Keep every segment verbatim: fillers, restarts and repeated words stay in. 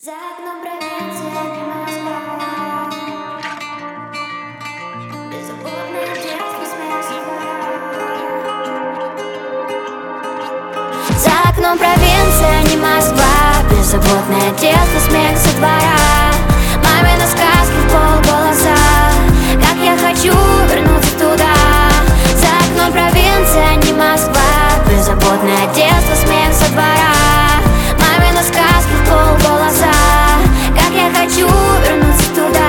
За окном провинция, не Москва. Беззаботное детство, смех со двора. За окном провинция, не Москва. Беззаботное детство, смех со двора. Мамины сказки в полголоса. Как я хочу вернуться туда. За окном провинция, не Москва. Беззаботное детство, смех со двора. Мамины сказки в полголоса. Как я хочу вернуться туда.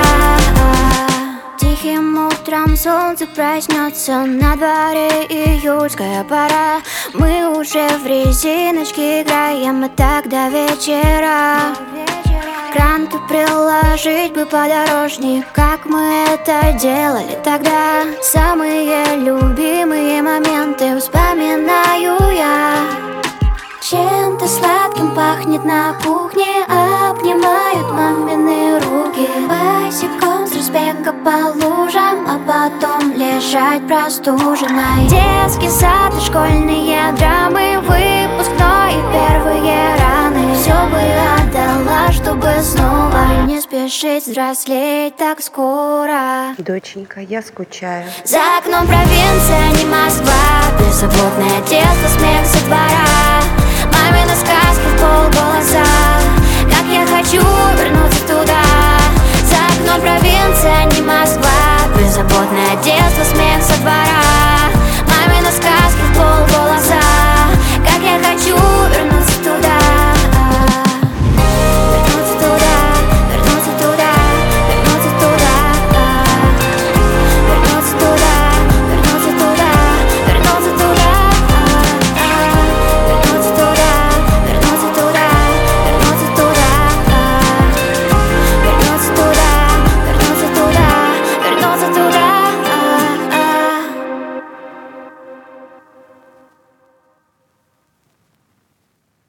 Тихим утром солнце проснется, на дворе июльская пора. Мы уже в резиночке играем, и так до вечера. Кран-то приложить бы подорожник, как мы это делали тогда. Самые любимые моменты вспоминаю я. Чем-то сладким пахнет на кухне, обнимают мамины руки. Босиком с разбега по лужам, а потом лежать простуженной. Детский сад и школьные драмы, выпускной и первые раны. Все бы отдала, чтобы снова не спешить взрослеть так скоро. Доченька, я скучаю. За окном провинция, не Москва. Беззаботное детство, смех со двора. Мамины сказки в полголоса.